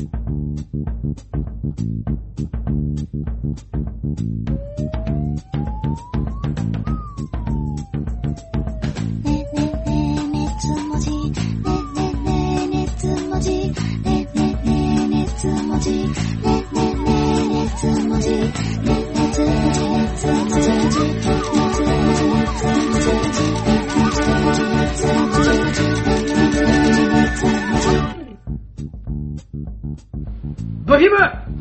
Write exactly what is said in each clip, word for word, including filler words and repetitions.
ブヒブ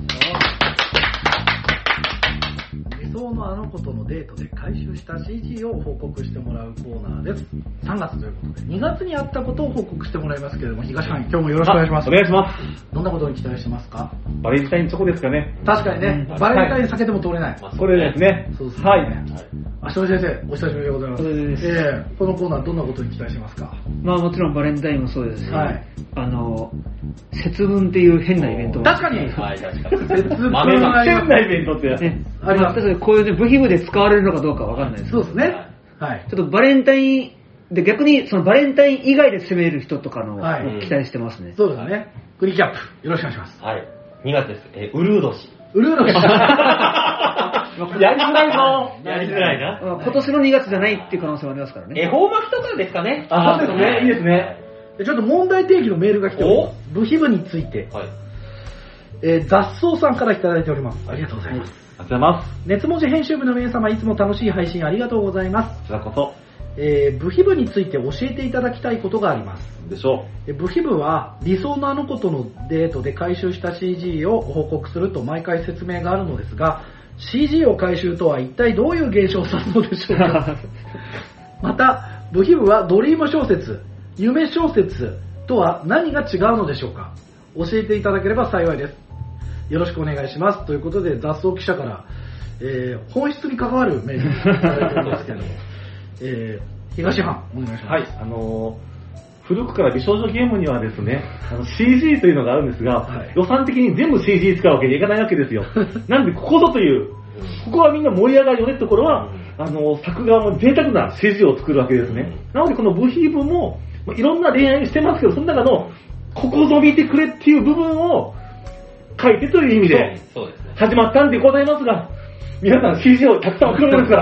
理想のあの子とのデートで回収した シージー を報告してもらうコーナーです。さんがつということでにがつにあったことを報告してもらいますけれども、東さん今日もよろしくお願いします。 お願いします。 どんなことに期待してますか？ バレンタインチョコですかね。 確かにね、うん、バレンタイン避けても通れない、 はい、これですね。 そうですね。はい。足取先生、お久しぶりでございます。 そうです。 えー、このコーナーどんなことに期待してますか？ まあもちろんバレンタインもそうですし、 はい、 あの節分っていう変なイベント。 確かに。 はい、確かに。 節分豆が変なイベントってやつ。 ね、あります。まあ、こういうね部品部で使われるのかどうかわかんないです。 そうですね。はい。 ちょっとバレンタインで逆にそのバレンタイン以外で攻める人とかの、 はい、 期待してますね。 そうですね。クリキャップよろしくお願いします。 はい。にがつです。えー、ウルー年。 ウルー年。 やりづらいぞ。 やりづらいな。 今年のにがつじゃないっていう可能性もありますからね。 恵方巻きとかですかね。 あ、そうですね。いいですね。 ちょっと問題提起のメールが来ております。部品部について、はい、えー、雑草さんからいただいております。ありがとうございます。 ありがとうございます。 熱文字編集部の皆様、いつも楽しい配信ありがとうございます。 こちらこそ。 えー、部品部について教えていただきたいことがあります。 でしょう。部品部は理想のあの子とのデートで回収した シージー を報告すると毎回説明があるのですが、シージー を回収とは一体どういう現象を指すのでしょうか。また、部品部はドリーム小説、夢小説とは何が違うのでしょうか。教えていただければ幸いです。よろしくお願いします。ということで、雑草記者から、えー、本質に関わるメールをいただいておりますけども、えー、東藩、お願いします。 はい、あのー、古くから美少女ゲームにはですね、あの シージー というのがあるんですが、はい、予算的に全部 シージー 使うわけにはいかないわけですよ。なんで、ここぞという、ここはみんな盛り上がるよねってところは、あのー、作画も贅沢な シージー を作るわけですね。なので、この部品部も、いろんな恋愛してますけど、その中の、ここぞ見てくれっていう部分を書いてという意味で、始まったんでございますが、皆さん シージー をたくさん送るんですから、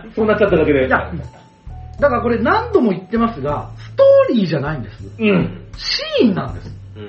そうなっちゃっただけで。いや、 だからこれ何度も言ってますが、ストーリーじゃないんです。 うん。 シーンなんです。うん、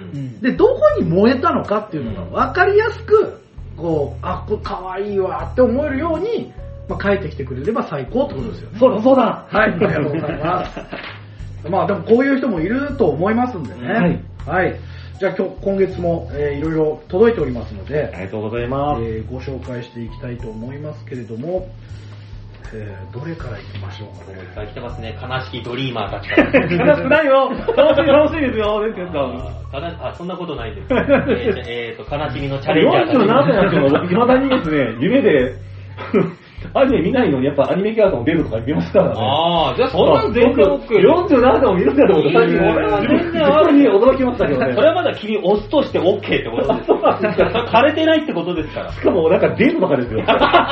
で、どこに燃えたのかっていうのが分かりやすく、こう、あ、これ可愛いわって思えるように、まあ、書いてきてくれれば最高ってことですよね。 そうだそうだ。 はい、ありがとうございます。まあでもこういう人もいると思いますんでね。はい。はい。じゃあ今日、今月も、えー、いろいろ届いておりますので、 ありがとうございます。 えー、ご紹介していきたいと思いますけれども、えー、どれからいきましょうかね。 いっぱい来てますね。悲しきドリーマーたちから。 悲しくないよ。楽しい、楽しいですよ。ですかあ、そんなことないんです。えー、えーと、悲しみのチャレンジャーたち。 よんじゅうななさいなんですけど、未だにですね、夢で、アニメ見ないのにやっぱアニメキャラとも出るとか言ってますからね。 ああ、じゃあそんなん全然 OK。 よんじゅうななでも見るんだってこと最近俺は全然あるに驚きましたけどね。 それはまだ君オスとして OK ってことです。そうなんですか。枯れてないってことですから。 しかもなんかデートとかですよ。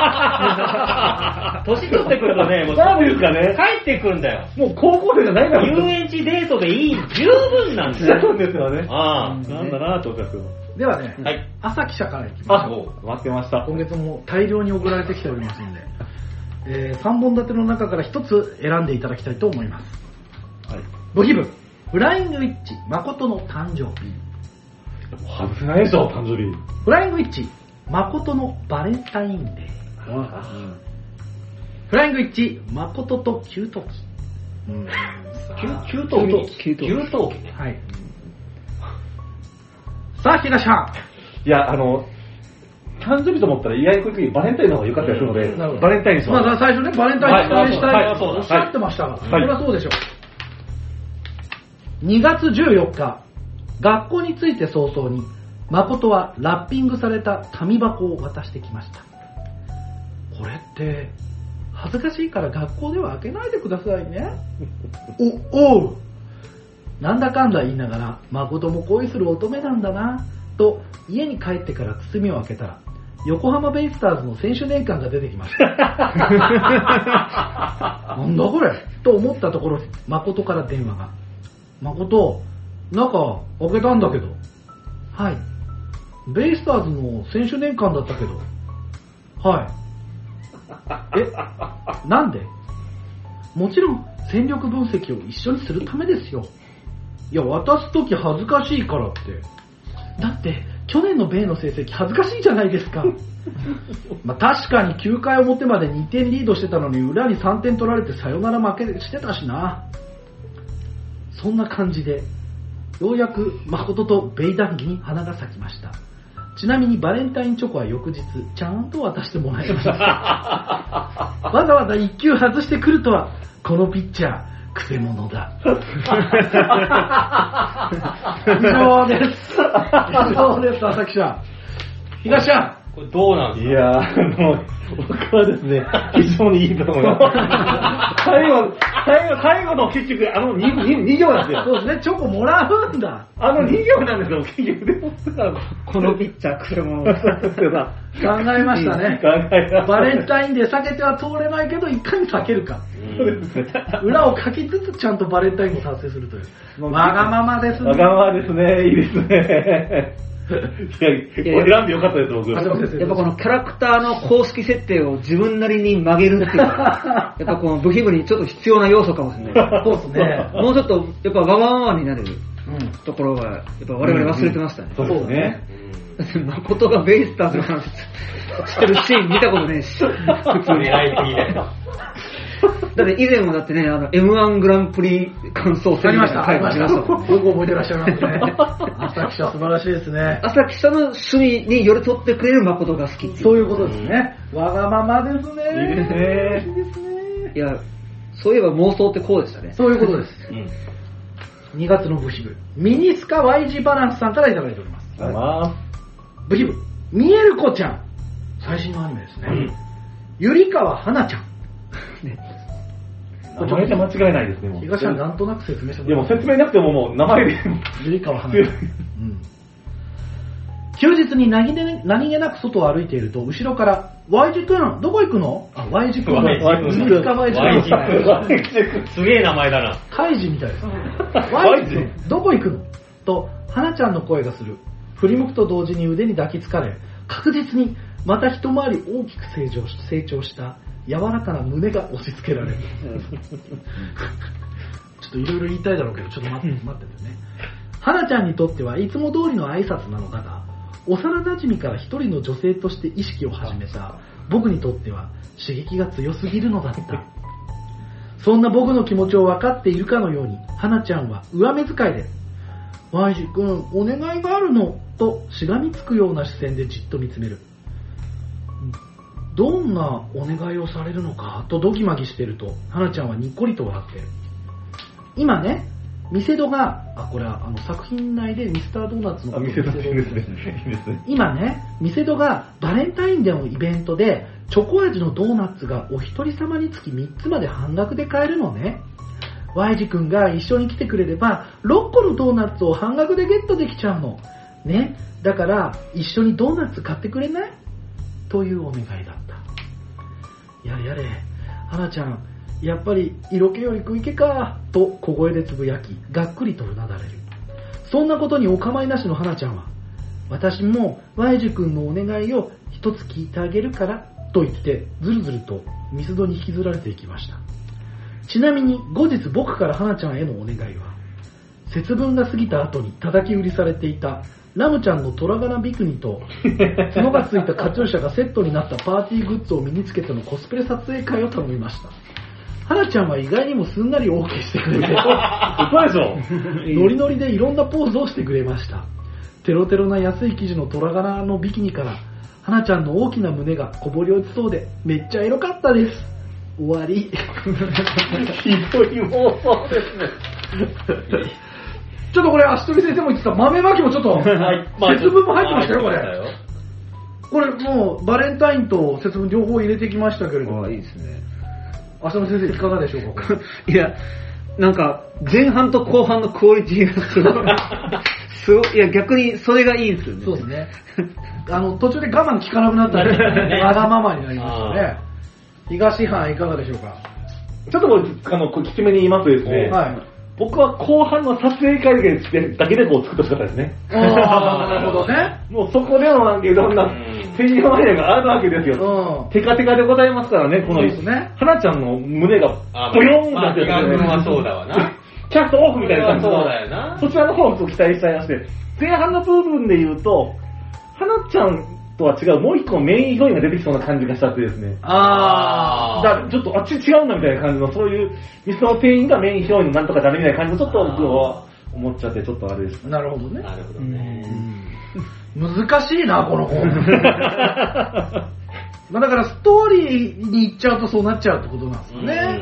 年取ってくるとね、もうそうですかね。 帰ってくるんだよ。 もう高校生じゃないから。 遊園地デートでいい、十分なんですよ。 そうですよね。 ああ。なんだなぁと思ったけど。 ではね、はい、朝記者からいきましょう。 待ってました。 今月も大量に送られてきておりますので、えー、さんぼん立ての中からひとつ選んでいただきたいと思います。はい。部品部、フライングウィッチ、誠の誕生日。 外せないでしょ、誕生日。 フライングウィッチ、誠のバレンタインデー。うん、フライングウィッチ、誠と給湯器。 うん、給湯器給湯器ね。 はい。さあ、東さん。 いや、あの、誕生日と思ったら意外にこういう時バレンタインの方が良かったりするので、うん、バレンタインにします。 まあ最初ね、バレンタイン期待したいとおっしゃってましたが、はい、それはそうでしょう。にがつじゅうよっか、学校に着いて早々に、誠はラッピングされた紙箱を渡してきました。これって、恥ずかしいから学校では開けないでくださいね。お、おう。なんだかんだ言いながら、誠も恋する乙女なんだな、と家に帰ってから包みを開けたら、横浜ベイスターズの選手年間が出てきました。なんだこれと思ったところ、誠から電話が。誠、中開けたんだけど。はい。 ベイスターズの選手年間だったけど。はい。え、なんで？もちろん戦力分析を一緒にするためですよ。いや、渡すとき恥ずかしいからって。だって、去年のベイの成績恥ずかしいじゃないですか。まあ確かにきゅうかい表までにてんリードしてたのに裏にさんてん取られてサヨナラ負けしてたしな。そんな感じで、ようやく誠とベイ談義に花が咲きました。ちなみにバレンタインチョコは翌日ちゃんと渡してもらいました。わざわざいっ球外してくるとは、このピッチャーくせ者だ。以上です。以上です、朝記者。東ちゃん。 これどうなんですか？ いやー、もう、僕はですね、非常にいいと思います。最後、最後、最後の結局、あの 2, 2行なんですよ。 そうですね、チョコもらうんだ。 あのに行なんですよ、結局。でもこのピッチャー、くせ者。 考えましたね。 考えました。 バレンタインで避けては通れないけど、いかに避けるか。裏をかきつつちゃんとバレンタインを達成するという。わがままですね。 わがままですね、いいですね。いや、選んでよかったです、僕。 やっぱこのキャラクターの公式設定を自分なりに曲げるっていうのは、やっぱこの部品部にちょっと必要な要素かもしれない。 そうですね。 もうちょっと、やっぱわがままになれるところが、やっぱ我々忘れてましたね。 そうですね。 誠がベイスターズの話してるシーン見たことねえし。普通に。 狙いすぎだよ。 だって以前もだってね、あの エムワン グランプリ感想戦みたいな回もありましたもんね。 よく覚えてらっしゃいますね。朝記者素晴らしいですね。 朝記者の趣味に寄り添ってくれる誠が好き。 そういうことですね。わがままですね。 いいですね。 いいですね。 いや、そういえば妄想ってこうでしたね。 そういうことです。うん、にがつの部費部、ミニスカ ワイジー バランスさんからいただいております。 はい、 部費部、見える子ちゃん。最新のアニメですね。うん、ゆりかわはなちゃん。ね、 名前じゃ間違いないですね、もう。 東さんなんとなく説明してもらって。 いやもう説明なくてももう名前で。 ゆりかわはなちゃん。うん、休日に何気何気なく外を歩いていると、後ろから、ワイジ君、どこ行くの？あ、ワイジ君。 ワイジ君。 ミニスカ ワイジ君。 すげえ名前だな。 カイジみたいです。ワイジ君、どこ行くの？と、はなちゃんの声がする。振り向くと同時に腕に抱きつかれ、確実にまた一回り大きく成長し、成長した柔らかな胸が押し付けられる。ちょっといろいろ言いたいだろうけど、ちょっと待って、待っててね。はなちゃんにとってはいつも通りの挨拶なのだが、幼馴染から一人の女性として意識を始めた僕にとっては刺激が強すぎるのだった。そんな僕の気持ちを分かっているかのように、はなちゃんは上目遣いで、ワイジ君、お願いがあるの、としがみつくような視線でじっと見つめる。どんなお願いをされるのかとドギマギしてると、はなちゃんはにっこりと笑ってる。今ね、ミセドが、あ、これはあの作品内でミスタードーナツのあ、ミセドですね。 今ね、ミセドがバレンタインデーのイベントでチョコ味のドーナツがお一人様につきみっつまで半額で買えるのね。ワイジ君が一緒に来てくれればろっこのドーナツを半額でゲットできちゃうの。ね、だから一緒にドーナツ買ってくれない？というお願いだった。やれやれ、はなちゃん、やっぱり色気より食い気か、と小声でつぶやき、がっくりとうなだれる。そんなことにお構いなしのはなちゃんは、私もワイジ君のお願いを一つ聞いてあげるから、と言ってずるずるとミスドに引きずられていきました。ちなみに後日僕からはなちゃんへのお願いは、節分が過ぎた後に叩き売りされていたラムちゃんのトラガナビクニと角がついたカチューシャがセットになったパーティーグッズを身につけてのコスプレ撮影会を頼みました。はなちゃんは意外にもすんなり OK してくれて、 嘘でしょ。 ノリノリでいろんなポーズをしてくれました。テロテロな安い生地のトラガナのビキニからはなちゃんの大きな胸がこぼれ落ちそうでめっちゃエロかったです。終わり。 ひどい妄想ですね。 ちょっとこれ足取先生も言ってた豆まきもちょっと、はい、節分も入ってましたよこれ。これもうバレンタインと節分両方入れてきましたけれども。 あ、いいですね。 浅野先生いかがでしょうか。 いや、なんか前半と後半のクオリティがすごい。すごい、いや逆にそれがいいんですよね。 そうですね。あの途中で我慢効かなくなったらわがままになりましたね。東藩いかがでしょうか。 ちょっともうあのきつめに言いますとですね。 はい。 僕は後半の撮影会議だけでこう作ってほしかったですね。 ああ、なるほどね。 もうそこでもなんかいろんな専用アイデアがあるわけですよ。テカテカでございますからね、この、 そうですね。 花ちゃんの胸がポヨーンだってやつね。まあ、そうだわな。 キャストオフみたいな感じそうだよな。 そちらの方を期待しちゃいまして、前半の部分で言うと、花ちゃんとは違うもう一個のメインヒロインが出てきそうな感じがしちゃってですね。 あだからちょっとあっち違うんだみたいな感じの、そういう店の店員がメインヒロインのなんとかダメみたいな感じのちょっと僕は思っちゃってちょっとあれです。 なるほどね。 なるほどね。 難しいな、この本。まあだからストーリーに行っちゃうとそうなっちゃうってことなんですよね。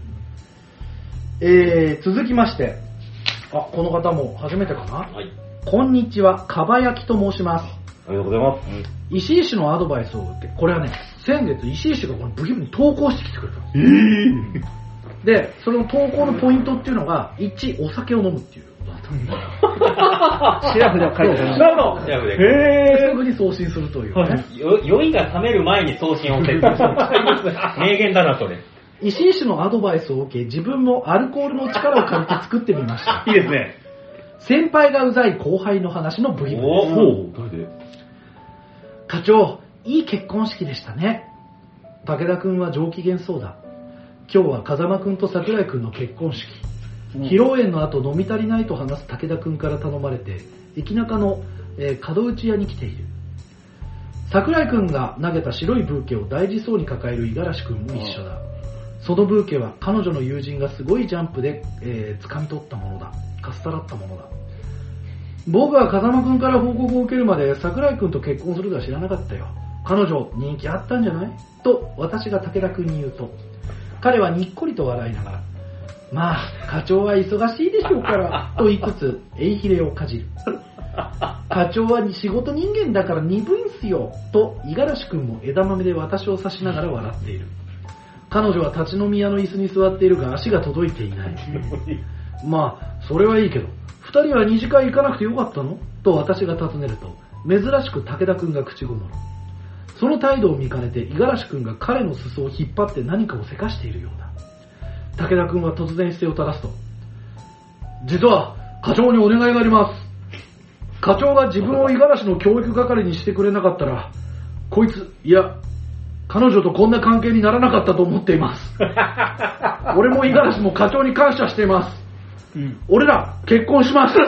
えー、続きまして、あ、この方も初めてかな、はい、こんにちは、かば焼きと申します。 ありがとうございます。 石井氏のアドバイスを受け、これはね、先月石井氏がこのブギブに投稿してきてくれたんです。えー、で、その投稿のポイントっていうのが、いち、お酒を飲むっていうことだったんで。 シラフでは書いてある。 なるほど。 シラフで。 へー。すぐに送信するという、ね。はい、 よ酔いが冷める前に送信を設定する。名言だな、それ。 石井氏のアドバイスを受け、自分もアルコールの力を借りて作ってみました。 いいですね。 先輩がうざい後輩の話のブギブです。 おお、誰で？ 課長、いい結婚式でしたね。武田くんは上機嫌そうだ。今日は風間くんと桜井くんの結婚式。披露宴の後飲み足りないと話す武田くんから頼まれて、駅中の、えー、門内屋に来ている。桜井くんが投げた白いブーケを大事そうに抱える五十嵐くんも一緒だ。そのブーケは彼女の友人がすごいジャンプで、えー、掴み取ったものだ。かっさらったものだ。僕は風間くんから報告を受けるまで桜井くんと結婚するとは知らなかったよ。彼女人気あったんじゃない？と私が武田くんに言うと、彼はにっこりと笑いながら、まあ課長は忙しいでしょうからと言いつつエイヒレをかじる。課長は仕事人間だから鈍いんすよと五十嵐くんも枝豆で私を刺しながら笑っている。彼女は立ち飲み屋の椅子に座っているが足が届いていない。まあそれはいいけど、二人は二次会行かなくてよかったの？と私が尋ねると、珍しく武田くんが口ごもる。その態度を見かねて五十嵐くんが彼の裾を引っ張って何かをせかしているようだ。武田くんは突然姿勢を正すと、実は課長にお願いがあります。課長が自分を五十嵐の教育係にしてくれなかったら、こいつ、いや、彼女とこんな関係にならなかったと思っています。俺も五十嵐も課長に感謝しています。うん、俺ら結婚します。うん、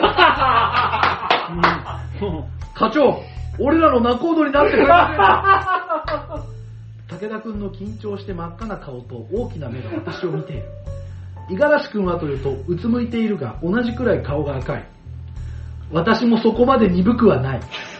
課長、俺らの仲人になってくれませんか。武田くんの緊張して真っ赤な顔と大きな目が私を見ている。五十嵐くんはというとうつむいているが同じくらい顔が赤い。私もそこまで鈍くはない。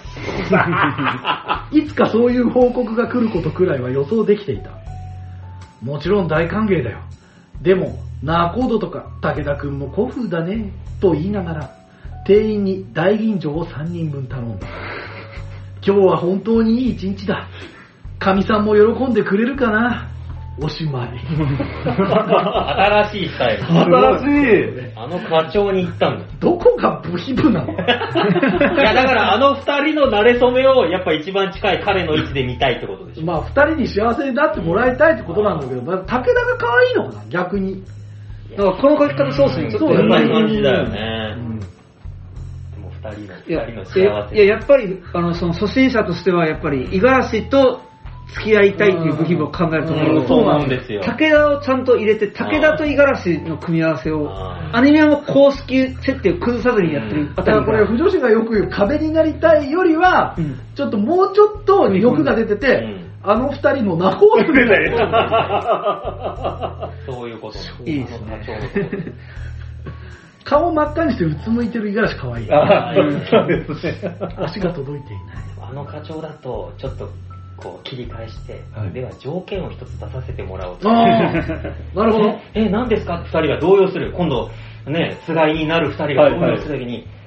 いつかそういう報告が来ることくらいは予想できていた。もちろん大歓迎だよ。でも仲人とか武田くんも古風だねと言いながら店員に大吟醸をさんにんぶん頼んだ。今日は本当にいい一日だ。かみさんも喜んでくれるかな。おしまい。 新しいスタイル。 新しい。 あの課長に行ったんだ。 どこがブヒブなの？いやだからあの二人の馴れ初めをやっぱ一番近い彼の位置で見たいってことでしょ。 まあ二人に幸せになってもらいたいってことなんだけど、まあ、武田が可愛いのかな逆に。 だからこの書き方そうですね。ちょっとやっぱり感じだよね。うん二人の、二人の幸せ。 いや、やっぱり、あの、その初心者としては、やっぱり、五十嵐と付き合いたいっていう部品を考えるところ、 そうなんですよ。 武田をちゃんと入れて、武田と五十嵐の組み合わせを、アニメも公式設定を崩さずにやってるあたりが。 だからこれ、不女子がよく言う壁になりたいよりは、うん、ちょっともうちょっと欲が出てて、うん、あの二人の仲人みたいな。そういうこといいですね。 顔真っ赤にしてうつむいてる五十嵐可愛い。 ああ、そうですね。 足が届いていない。 あの課長だとちょっとこう切り返して、はい、では条件を一つ出させてもらおうと。 あなるほど。 え、何ですかって二人が動揺する。今度ね、つがいになる二人が動揺するときに、はいはい、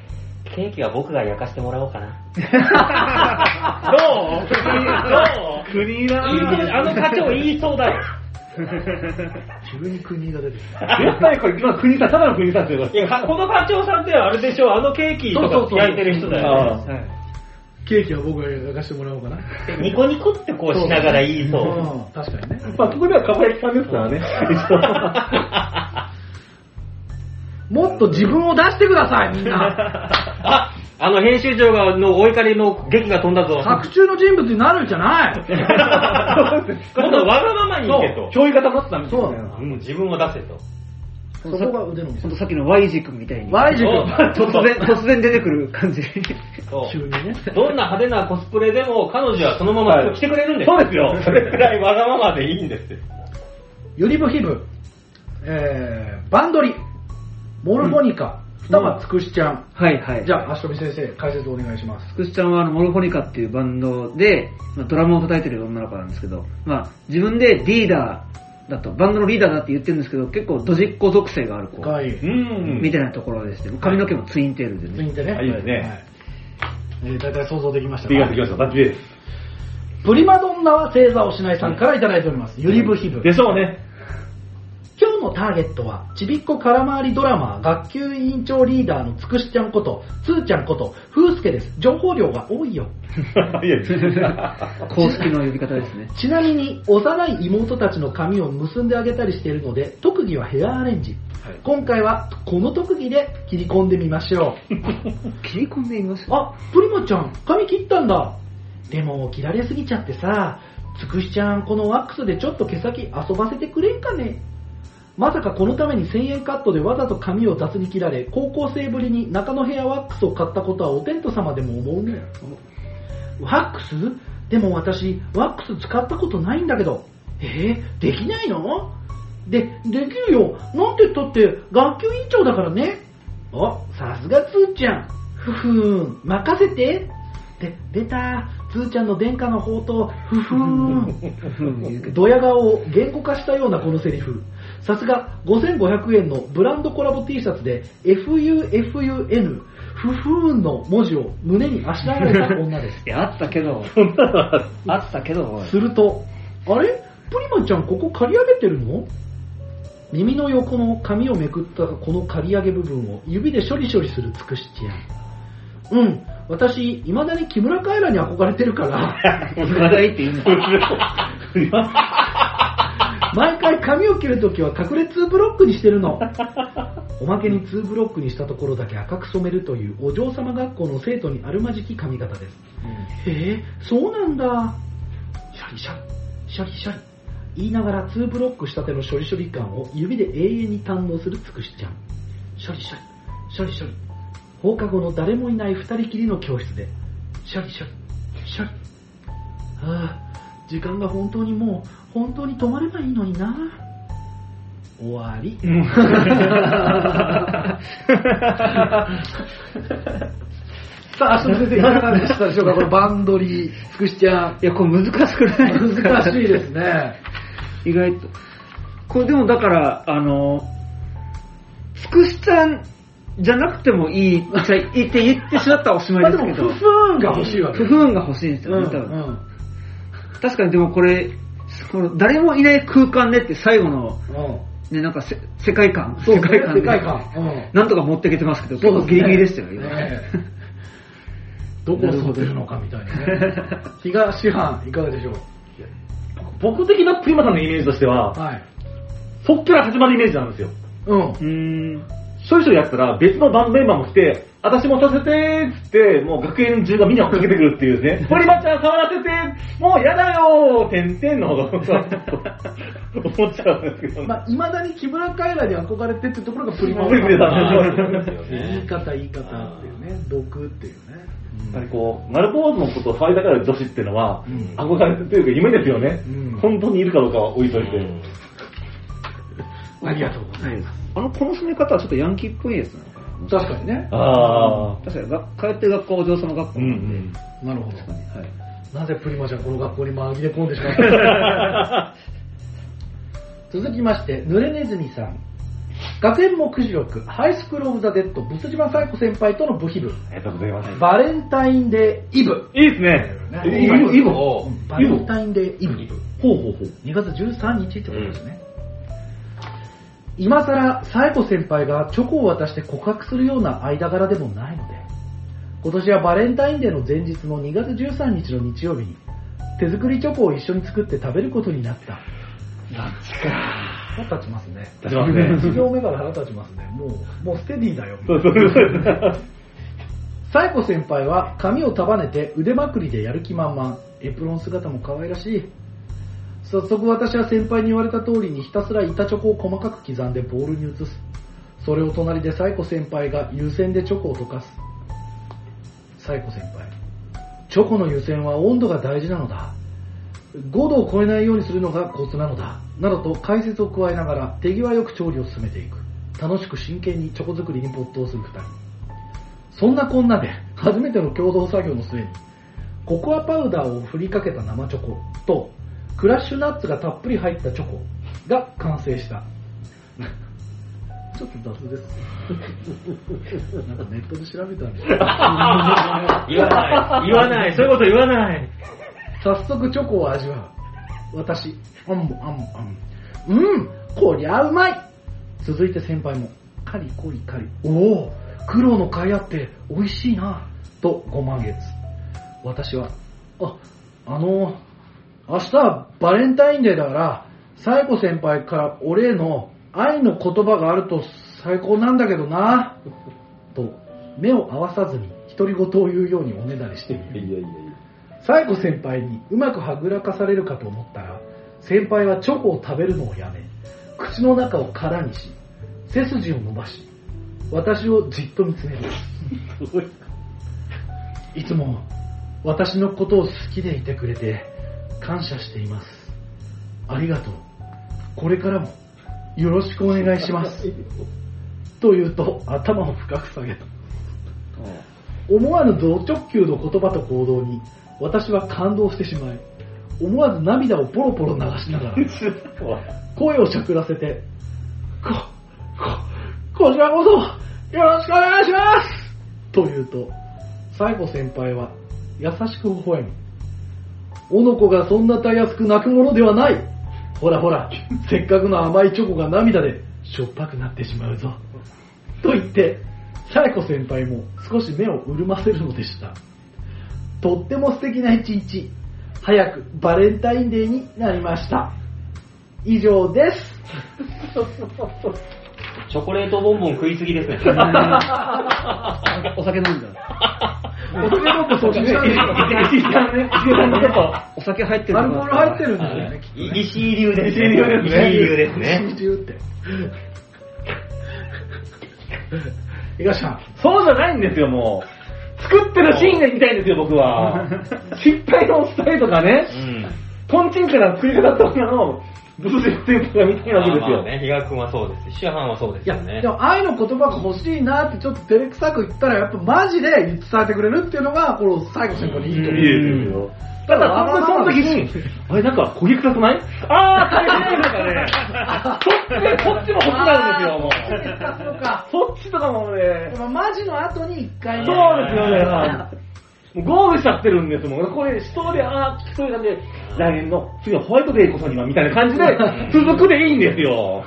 ケーキは僕が焼かしてもらおうかな。 どう？どう？国な。 あの課長言いそうだよ。 急に国が出てきた。 絶対これ今国さん、ただの国さんって言うから。 いや、この課長さんってあれでしょ、あのケーキとか焼いてる人だよね。 そうそうそうはい、ケーキは僕が焼かしてもらおうかな。 ニコニコってこうしながら言いそう。 うん、確かにね。 まあここではかばやきさんですからね。 もっと自分を出してください、みんな。 あ、あの編集長がのお怒りの劇が飛んだぞ。 作中の人物になるんじゃない。 もっとわがままにいけと。 そういう方になってたんですよ。 そうなの。 うん、自分を出せと。 そこが腕の見せほんとさっきの Y 軸みたいに。 Y 軸突然、突然出てくる感じ。 そう急にね。 どんな派手なコスプレでも彼女はそのまま着てくれるんです。 そうですよ。 それくらいわがままでいいんですよ。 ユリブヒブ、えー、バンドリ、モルフォニカ、双葉つくしちゃん。 はいはい。 じゃあ、足飛先生、解説お願いします。 つくしちゃんはあのモルフォニカっていうバンドで、まあ、ドラムを叩いてる女の子なんですけど、まあ自分でリーダーだと、バンドのリーダーだって言ってるんですけど、結構ドジっ子属性がある子。 かわいい。 うん。 みたいなところでして、髪の毛もツインテールでね。 ツインテね。 あいいですねはいえー、大体想像できましたいきました、いきました。バッチリです。 プリマドンナは星座をしないさんからいただいております。ユリブヒブ。 でしょうね。 今日のターゲットは、ちびっこ空回りドラマー、学級委員長リーダーのつくしちゃんこと、つーちゃんこと、ふうすけです。情報量が多いよ。 いや、 公式の呼び方ですね。 ちなみに、幼い妹たちの髪を結んであげたりしているので、特技はヘアアレンジ。 はい今回は、この特技で切り込んでみましょう。 切り込んでみますあ、プリマちゃん、髪切ったんだ。でも、切られすぎちゃってさ、つくしちゃん、このワックスでちょっと毛先遊ばせてくれんかね。まさかこのためにせんえんカットでわざと髪を雑に切られ、高校生ぶりに中野ヘアワックスを買ったことはお天道様でも思うね。ワックス？でも私、ワックス使ったことないんだけど。えー、できないの？で、できるよ。なんて言ったって学級委員長だからね。お、さすがつーちゃん。ふふーん、任せて。で、出た。つーちゃんの殿下の宝刀、ふふーん。ドヤ顔を言語化したようなこのセリフ。さすがごせんごひゃくえんのブランドコラボ T シャツで エフユーエフユーエヌ ふふーんの文字を胸にあしらわれた女です。 いや、あったけど、あったけど、 すると、あれプリマちゃんここ刈り上げてるの？耳の横の髪をめくったこの刈り上げ部分を指で処理処理するつくしちゃん。うん、私、未だに木村カエラに憧れてるから。 まだいいって言うんだ。 毎回髪を切るときは隠れツーブロックにしてるの。おまけにツーブロックにしたところだけ赤く染めるというお嬢様学校の生徒にあるまじき髪型です。うん、へえ、そうなんだ。シャリシャリ、シャリシャリ。言いながらツーブロックしたての処理処理感を指で永遠に堪能するつくしちゃん。シャリシャリ、シャリシャリ。放課後の誰もいない二人きりの教室で、シャリシャリ、シャリ。ああ、時間が本当にもう、本当に止まればいいのにな。終わり。さあ、足の先生いかがでしたでしょうか、このバンドリー、つくしちゃん。 いや、これ難しくないですか？ 難しいですね。 意外と。これでもだから、あの、つくしちゃんじゃなくてもいい、じゃいいって言ってしまったらおしまいですけど。 まあでも、ふふーんが欲しいわけ。 ふふーんが欲しいんですよね、多分。 うんうん、 確かにでもこれ、この誰もいない空間でって最後の、 うん、 ね、なんかせ世界観、 そう世界観で世界観、うん、 なんとか持ってきてますけど、結構ギリギリでしたよ、今。 ね、どこを沿ってるのかみたいなね。東藩、いかがでしょう？ 僕的なプリマさんのイメージとしては、 はい、 そっから始まるイメージなんですよ。 うん。 うーん。 少々やったら別のバンドメンバーも来て、私もさせてーっつって、もう学園中がみんな追っかけてくるっていうね。プリマちゃん触らせてもうやだよーてんてんのほど、思っちゃうんですけど。 まあ、未だに木村カエラに憧れてってところがプリマプリマさん。言い方、言い方っていうね、毒っていうね。 やっぱりこう、丸坊主のことを触りたがる女子っていうのは、 うん、 憧れというか夢ですよね、 うん。 本当にいるかどうかは置いといて。うん、 ありがとうございます。 あの、この住み方はちょっとヤンキーっぽいやつなのかな。 確かにね。 ああ。 確かにが、通ってる学校はお嬢様学校なんで。うんうん、 なるほど。 確かに。はい。 なぜプリマちゃんこの学校に紛れ込んでしまった続きまして、濡れネズミさん。学園目次録、ハイスクールオブザ・デッド、ブス島サイコ先輩との部秘部。 ありがとうございます。 バレンタインデーイブ。 いいですね。 ねイブ、イブ。 バレンタインデーイブ。 ほうほうほう。 にがつじゅうさんにちってことですね。うん、今さらサイコ先輩がチョコを渡して告白するような間柄でもないので、今年はバレンタインデーの前日のにがつじゅうさんにちの日曜日に手作りチョコを一緒に作って食べることになった。 どっちか。 腹立ちますね。 立ちますね。 いち行目から腹立ちますね。もう、もうステディだよ。 そうそうそう。 サイコ先輩は髪を束ねて腕まくりでやる気満々。エプロン姿も可愛らしい。早速私は先輩に言われた通りにひたすら板チョコを細かく刻んでボウルに移す。それを隣でサイコ先輩が湯煎でチョコを溶かす。サイコ先輩。チョコの湯煎は温度が大事なのだ。ごどを超えないようにするのがコツなのだ。などと解説を加えながら手際よく調理を進めていく。楽しく真剣にチョコ作りに没頭する二人。そんなこんなで初めての共同作業の末にココアパウダーを振りかけた生チョコとクラッシュナッツがたっぷり入ったチョコが完成した。ちょっと雑です。なんかネットで調べたんですよ。 言わない。言わない。そういうこと言わない。 早速チョコを味わう。私、あんもあんもあん。うん、こりゃうまい。続いて先輩も、カリコリカリ。おお、苦労の甲斐あって美味しいな。とご満月。私は、あ、あの、明日はバレンタインデーだから、サイコ先輩からお礼の愛の言葉があると最高なんだけどな。と、目を合わさずに独り言を言うようにおねだりしてみる。いやいやいや。サイコ先輩にうまくはぐらかされるかと思ったら、先輩はチョコを食べるのをやめ、口の中を空にし、背筋を伸ばし、私をじっと見つめる。いつも私のことを好きでいてくれて感謝しています。ありがとう。これからもよろしくお願いします。と言うと頭を深く下げた。思わぬ同直球の言葉と行動に私は感動してしまい、思わず涙をポロポロ流しながら声をしゃくらせて、こ、こ、こちらこそよろしくお願いしますと言うと、サイコ先輩は優しく微笑み、おの子がそんなたやすく泣くものではない。ほらほら、せっかくの甘いチョコが涙でしょっぱくなってしまうぞ。と言って、サイコ先輩も少し目を潤ませるのでした。とっても素敵な一日。早くバレンタインデーになりました。以上です。 チョコレートボンボン食いすぎですね。 お酒飲んだ。 お酒飲んでそうしないお酒入ってる。 アルコール入ってるんだよね。 石井流ですね。 石井流ですね。 石井流ですね。 石井流って。東さん。 そうじゃないんですよ、もう。作ってるシーンが見たいんですよ、僕は。失敗のスタイルとかね、うん、トンチンカな作り方とかのブスっていうのが見たいわけですよ。まあね、比嘉君はそうですし、主犯はそうですよね。 いや、でも愛の言葉が欲しいなってちょっと照れくさく言ったら、やっぱマジで伝えてくれるっていうのが、この最後先輩にいいと思うんですよ。 ただ、その時に、あれなんか焦げ臭くないあー、大変とかね。そっちも欲しくなるんですよ、もう。そっちとかもね。 マジの後に一回ね。 そうですよね。もうゴールしちゃってるんですもん。これ、人で、あー、そういう感じで、来年の次のホワイトデーこそには、みたいな感じで、続くでいいんですよ。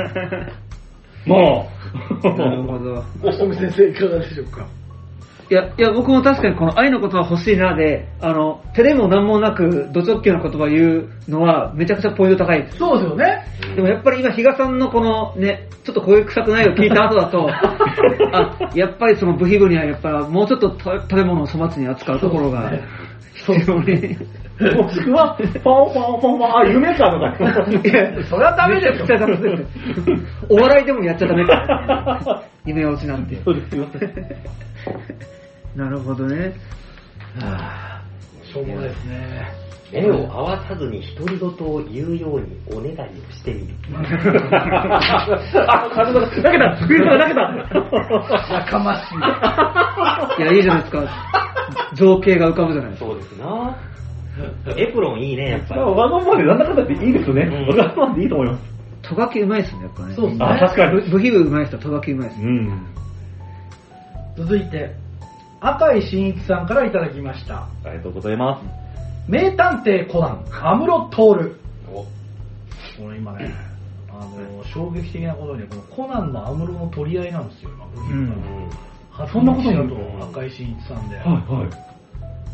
もう。なるほど。 押富先生いかがでしょうか。 いや、いや、僕も確かにこの愛の言葉欲しいなで、あの、照れも何もなく、ド直球の言葉言うのは、めちゃくちゃポイント高いです。 そうですよね。 でもやっぱり今、比嘉さんのこのね、ちょっと焦げ臭くないを聞いた後だと、あ、やっぱりその部品部には、やっぱもうちょっと食べ物を粗末に扱うところが、 そうですね。 もしくは、ポンポンポンポン、あ、夢かとか。 いや、それはダメですよ。 お笑いでもやっちゃダメか。夢落ちなんて。 そうですよ。 なるほどね。 はぁ、しょうもないですね。 目を合わさずに独り言を言うようにおねだりをしてみる。 あ、投げた、投げた、投げた。 やかましい。いや、いいじゃないですか。情景が浮かぶじゃないですか。 そうですな。エプロンいいね、やっぱり。 わがままでなんだかんだっていいですね。わがままでいいと思います。 とがきうまいですね、やっぱね。 そうですね。 あ、確かに。 部品部うまい人はとがきうまいです。 うん。 続いて、赤井真一さんからいただきました。 ありがとうございます。 名探偵コナン、安室徹。これ今ね、あの、衝撃的なことに、このコナンの安室の取り合いなんですよ、今。部品が。うん、そんなことになると、赤井真一さんで。はいはい。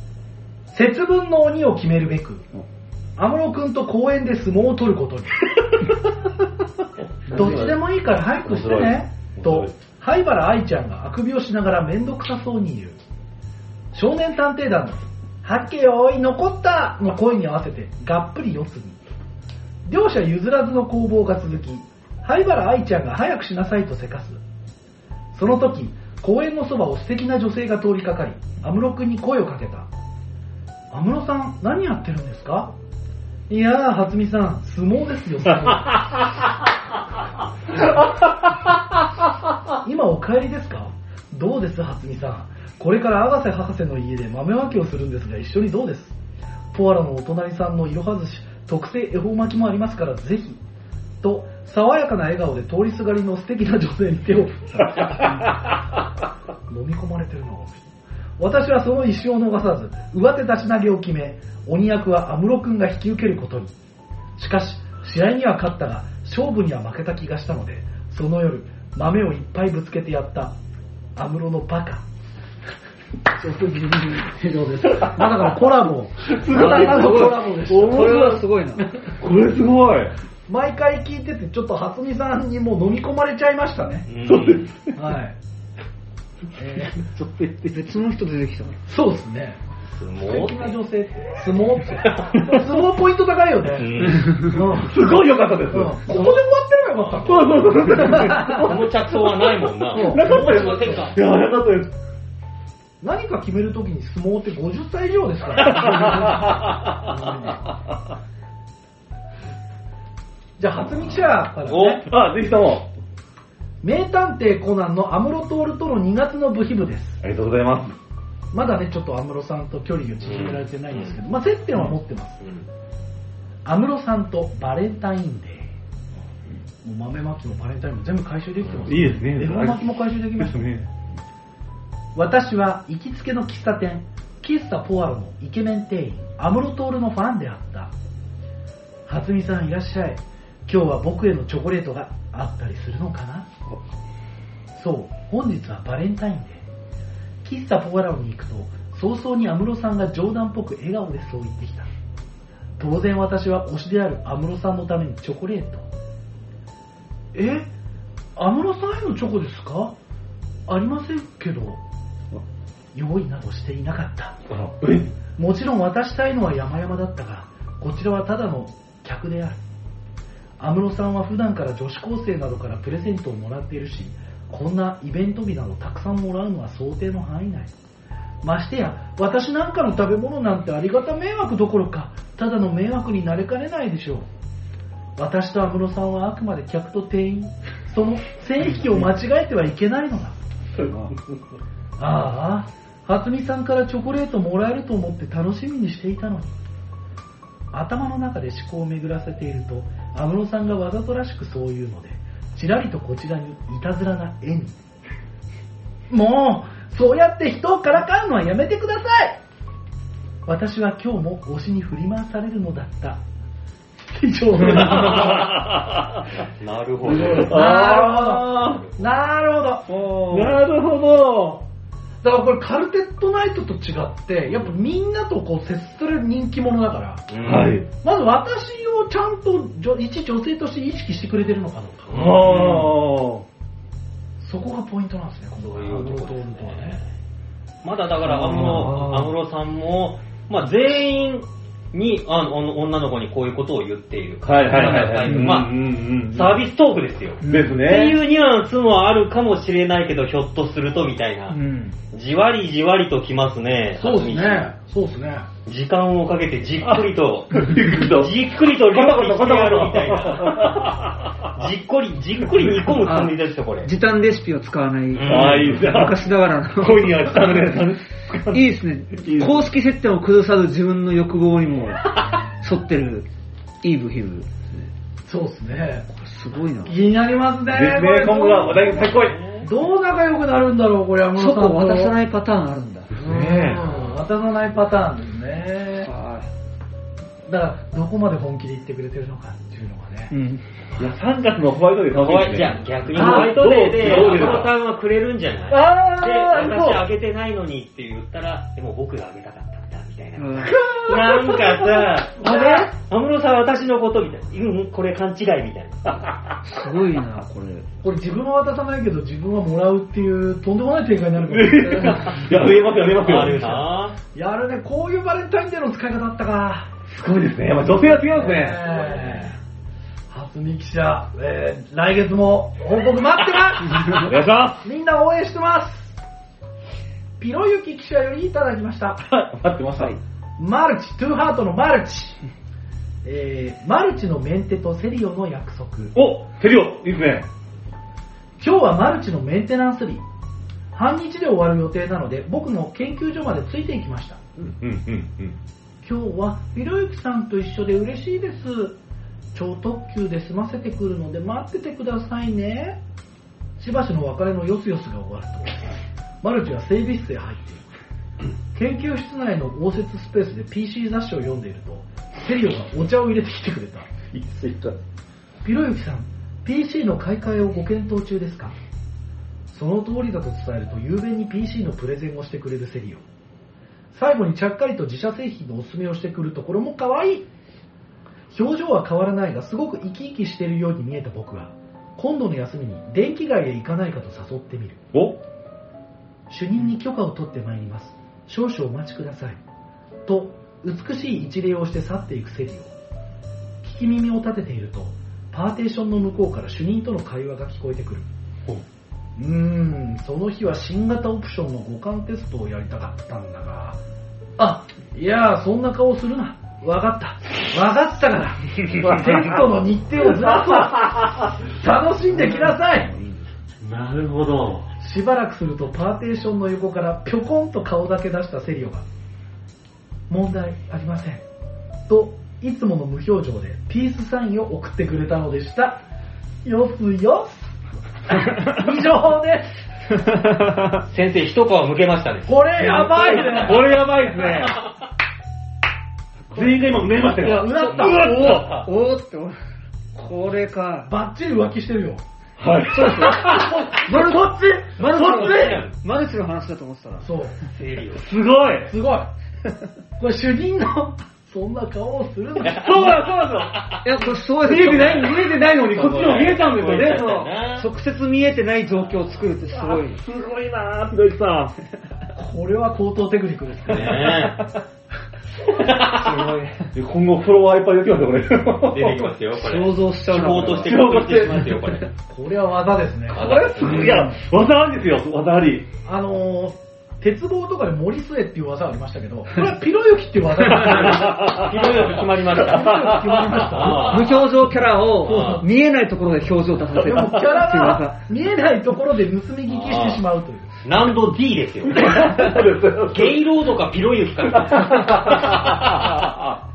節分の鬼を決めるべく、安室くんと公園で相撲を取ることに。 どっちでもいいから早くしてね。と、灰原愛ちゃんがあくびをしながらめんどくさそうに言う。少年探偵団の、はっけよーい、残ったの声に合わせて、がっぷり四つに。両者譲らずの攻防が続き、灰原愛ちゃんが早くしなさいとせかす。その時、公園のそばを素敵な女性が通りかかり、安室くんに声をかけた。安室さん、何やってるんですか？いやー、初見さん、相撲ですよ、相撲。今お帰りですか？どうです、初見さん。これからアガセ博士の家で豆まきをするんですが、一緒にどうです？ポアロのお隣さんのいろは寿司、特製恵方巻きもありますから、ぜひ。と、爽やかな笑顔で通りすがりの素敵な女性に手を振った。飲み込まれてるの。私はその一生を逃さず、上手出し投げを決め、鬼役は安室くんが引き受けることに。しかし、試合には勝ったが、勝負には負けた気がしたので、その夜、豆をいっぱいぶつけてやった。安室のバカ。そうです。まさかのコラボ。 すごい。 まさかのコラボでした。 これはすごいな。 これすごい。 毎回聞いてて、ちょっと初見さんにもう飲み込まれちゃいましたね。 そうです。 はい。えー、ちょっと別の人出てきた。 そうですね。 相素撲敵な女性って。相撲って。相撲ポイント高いよね。 うんうんすごい良かったです。 うんここで終わってればよかった。 そうそうそう。 この着想はないもんな。 うんなかったです。 思いませんか？ いや、なかったです。 何か決めるときに相撲ってごじゅっさい以上ですから。じゃあ、初見記者からね。 あ、ぜひとも。 名探偵コナンの安室徹とのにがつの部費部です。 ありがとうございます。 まだね、ちょっと安室さんと距離が縮められてないんですけど、まあ接点は持ってます。安室さんとバレンタインデー。もう豆まきもバレンタインも全部回収できてます。 いいですね。 恵方巻きも回収できましたですね。 私は行きつけの喫茶店、喫茶ポアロのイケメン店員、安室徹のファンであった。初見さんいらっしゃい。今日は僕へのチョコレートがあったりするのかな？そう、本日はバレンタインデー。喫茶ポアロに行くと、早々に安室さんが冗談っぽく笑顔でそう言ってきた。当然私は推しである安室さんのためにチョコレート。え？安室さんへのチョコですか？ありませんけど。用意などしていなかった。 え？ もちろん渡したいのは山々だったが、こちらはただの客である。安室さんは普段から女子高生などからプレゼントをもらっているし、こんなイベント日などたくさんもらうのは想定の範囲内。ましてや、私なんかの食べ物なんてありがた迷惑どころか、ただの迷惑になりかねないでしょう。私と安室さんはあくまで客と店員、その線引きを間違えてはいけないのだ。ああ、初見さんからチョコレートもらえると思って楽しみにしていたのに。頭の中で思考を巡らせていると、安室さんがわざとらしくそう言うので、ちらりとこちらにいたずらな笑み。もう、そうやって人をからかうのはやめてください。私は今日も推しに振り回されるのだった。以上です。 なるほど。 なるほど。なるほど。 なるほど。 だからこれカルテットナイトと違って、やっぱみんなとこう接する人気者だから、 うんはい。 まず私をちゃんと一女性として意識してくれてるのかどうか。 あそこがポイントなんですね、このそういうところですね安室とはね。 まだだから安室安室さんも、まあ、全員にあの女の子にこういうことを言っている。 はいはいはいはい。 まあ、 うんうんうん、 サービストークですよ。 ですね。 っていうニュアンスもあるかもしれないけど、ひょっとするとみたいな。 うん。 じわりじわりときますね。 そうですね。そうですね。 時間をかけてじっくりと、 じっくりと、 じっくりと料理してやるみたいな。じっくり、じっくり煮込むつもりですよ、これ。 時短レシピを使わない、 うんああ、いいですね。 昔ながらの。 恋には伝わるね。 いいですね。公式設定を崩さず自分の欲望にも沿ってる、いい部品ですね。 そうですね。 これすごいな。 気になりますね。 ですね、今後は話題が最高い。 どう仲良くなるんだろう、これは。 そこ渡さないいパターンあるんだ。 ねうん渡さないパターンですね。 はだから、どこまで本気で言ってくれてるのかっていうのがね。 い。うん。 いや、さんがつのホワイトデーホワイトじゃあ逆にホワイトデーで、 どうですか安室さんはくれるんじゃないあで、 ー私あげてないのにって言ったら、でも僕があげたかったんだ、みたいな。 うんなんかさ、 あれ安室さんは私のことみたいな。うん、これ勘違いみたいな。 すごいな、これ。 これ自分は渡さないけど自分はもらうっていうとんでもない展開になるかもしれない。 いや、増えますよ、増えますよ。 あるなやるね、こういうバレンタインデーの使い方だったか。 すごいですね。やっぱ女性は違うんですね。 えー、初見記者、えー、来月も報告待ってますお願いします。 みんな応援してます。ピロユキ記者よりいただきました。 待ってました。 マルチ、トゥーハートのマルチ。えー、マルチのメンテとセリオの約束。 お、セリオ、いいですね。 今日はマルチのメンテナンス日。半日で終わる予定なので、僕の研究所までついていきました。 うんうんうん今日はひろゆきさんと一緒で嬉しいです。超特急で済ませてくるので待っててくださいね。しばしの別れのヨスヨスが終わると、マルチは整備室へ入っていく。研究室内の応接スペースで ピーシー 雑誌を読んでいると、セリオがお茶を入れてきてくれた。ひろゆきさん、ピーシー の買い替えをご検討中ですか？その通りだと伝えると、雄弁に ピーシー のプレゼンをしてくれるセリオ。最後にちゃっかりと自社製品のおすすめをしてくるところも可愛い。表情は変わらないが、すごく生き生きしているように見えた僕は、今度の休みに電気街へ行かないかと誘ってみる。 お、 主任に許可を取ってまいります。少々お待ちください。と、美しい一礼をして去っていくセリオ。聞き耳を立てていると、パーテーションの向こうから主任との会話が聞こえてくる。うーん、その日は新型オプションの互換テストをやりたかったんだが、あ、いや、そんな顔するな。わかった。わかったから。テストの日程をずらそう。楽しんできなさい。 なるほど。 しばらくするとパーテーションの横からぴょこんと顔だけ出したセリオが、問題ありません。と、いつもの無表情でピースサインを送ってくれたのでした。よすよす。以上です。 先生、一皮むけましたね。 これやばいね。 これやばいですね。全員が今見えましたよ。 うなった。 おおおって、これか。 バッチリ浮気してるよ。 はい。 そうですよ。 マルこっちマルチのこっちマルチの話だと思ってたら。 そう。 セリオ。 すごい。 すごい。これ主任の、そんな顔をするの。 そうだ、そうだ。 いや、これそうです見えてない、見えてないのにこっちも見えたんですよね。 そう直接見えてない状況を作るってすごい。 すごいなぁ、ひろゆきさん。 これは高等テクニックですね。 ねすごい。 今後フォロワーいっぱい出てきますよ、これ。 出てきますよ、これ。 想像しちゃうな。 手法として確立しますよ、これ。 これは技ですね。 これすごい。いや、技ありですよ、技あり。 あのー、鉄棒とかで森末っていう技ありましたけど、これはピロユキっていう技なんですよ。 ピロユキ決まりました。 決まりました。 無表情キャラを見えないところで表情を出させる。 でもキャラが見えないところで盗み聞きしてしまうという。 難度 D ですよ。ゲイロードかピロユキか。 は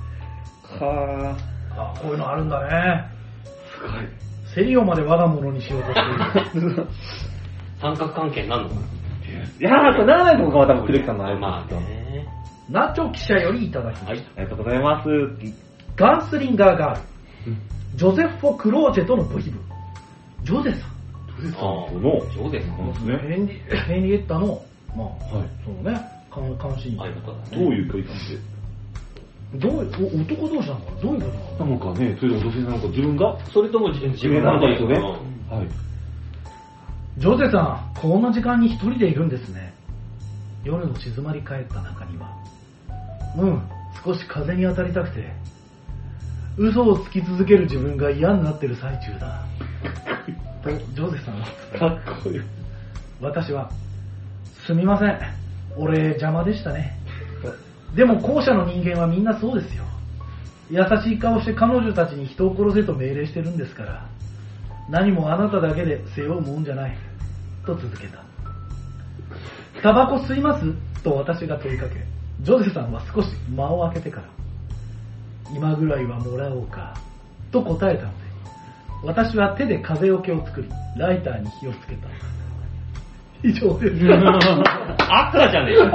あ、こういうのあるんだね。 すごい。 セリオまで我が物にしようとしている。 三角関係になるのかな。 いやー、これならないとこが多分、ひろゆきさんのあれまあですよ。 ね。 ナチョ記者よりいただきました。 はい、ありがとうございます。 ガンスリンガーガール、ジョゼフォ・クローチェとの ブイブイ。ジョゼさん。 ジョゼさんとの、 そうですね。 ですね。 ヘンリヘンリエッタの、まあ、 はい。 そうね、監監視員。 ああいうことだね。 どういう距離感で。 どういう、お男同士なのかな、どういうことなのかなのかね、それで脅しなのか、自分がそれとも自自分な分なのかですよね。 うんはい。 ジョゼさん、こんな時間に一人でいるんですね。夜の静まり返った中には、うん、少し風に当たりたくて、嘘をつき続ける自分が嫌になってる最中だ。と、ジョゼさんは、 かっこいい。 私は、すみません、俺邪魔でしたね。でも後者の人間はみんなそうですよ。優しい顔して彼女たちに人を殺せと命令してるんですから、何もあなただけで背負うもんじゃない、と続けた。タバコ吸いますと私が問いかけ、ジョゼさんは少し間を空けてから、今ぐらいはもらおうか、と答えたので、私は手で風よけを作り、ライターに火をつけた。以上です。 アクアじゃねえか。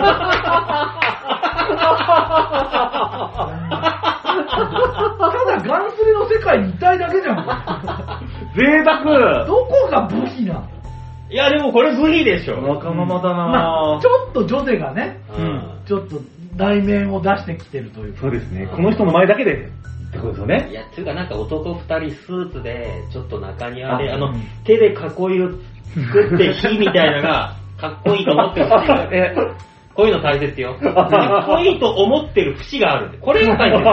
ただガンスリの世界にいたいだけじゃん。 贅沢。 どこが武器なの？ いや、でもこれブヒでしょ。 わがままだな、 まあ、ちょっとジョゼがね、 うん。 ちょっと内面を出してきてるというか。 そうですね。この人の前だけでってことですよね。 いや、つうかなんか男二人スーツで、ちょっと中庭で、 ああの、手で囲いを作って火みたいなのが、かっこいいと思ってる節が、えこういうの大切よ。かっこいいと思ってる節があるんで、これが大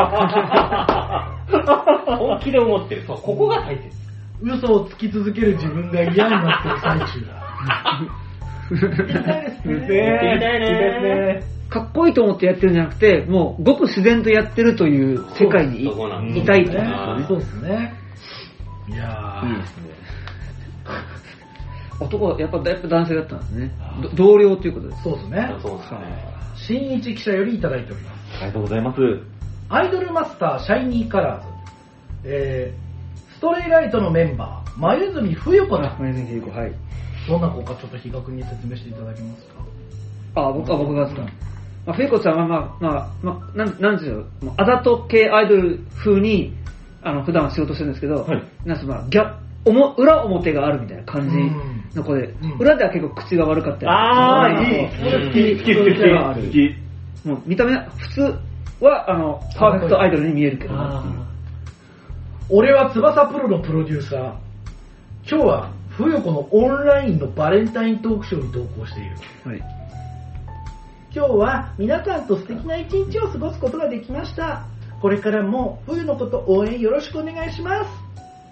切。本気で思ってる。そう、ここが大切。 嘘をつき続ける自分が嫌になってる最中だ。言いたいですね。 言ってみたいね。 かっこいいと思ってやってるんじゃなくて、もうごく自然とやってるという世界にいそうなんですいたいってことですよね。 そうですね。いやー。 いいですね。男はやっぱやっぱ男性だったんですね。ど同僚ということです。 そうですね。 そうですね。 新一記者よりいただいております。 ありがとうございます。 アイドルマスターシャイニーカラーズ、えー、ストレイライトのメンバー、眉住冬子さん。 前先生、はい。 どんな子かちょっと比較に説明していただけますか。 あ、僕、あ、僕がですか。まあ、冬子さんは、まあ、まあ、まあ、なん、なんですよ、もうあざと系アイドル風に、あの、普段は仕事してるんですけど、 はい、 なんすまあ、ギャおも裏表があるみたいな感じの子で、 うん、 裏では結構口が悪かったり、 ああ、いい。 それ好き、 好き、好き、好き。 もう見た目は、普通は、あの、パーフェクトアイドルに見えるけどなっていう。 俺は翼プロのプロデューサー。今日は、冬子のオンラインのバレンタイントークショーに同行している。 はい。 今日は皆さんと素敵な一日を過ごすことができました。これからも冬のこと応援よろしくお願いします。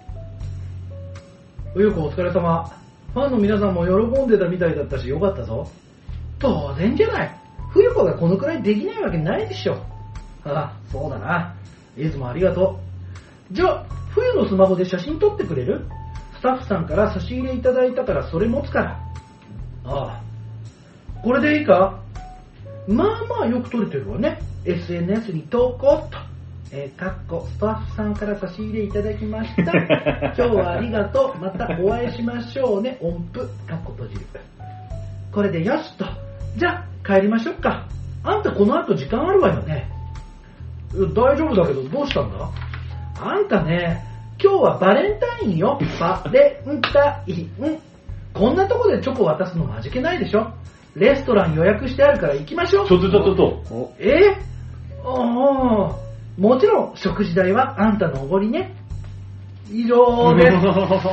冬子お疲れ様。ファンの皆さんも喜んでたみたいだったしよかったぞ。当然じゃない。冬子がこのくらいできないわけないでしょ。ああ、そうだな。いつもありがとう。じゃあ、冬のスマホで写真撮ってくれる？スタッフさんから差し入れいただいたからそれ持つから。ああ。これでいいか？まあまあよく撮れてるわね。エスエヌエス に投稿っと。えー、かっこスタッフさんから差し入れいただきました。今日はありがとう。またお会いしましょうね。音符、かっこ閉じる。これでよしと。じゃあ帰りましょうか。あんたこの後時間あるわよね。大丈夫だけどどうしたんだ？あんたね、今日はバレンタインよ。バレンタイン。こんなとこでチョコ渡すの味気ないでしょ。レストラン予約してあるから行きましょう。 ちょっとちょっとちょっと。 えああ、もちろん食事代はあんたのおごりね。以上です。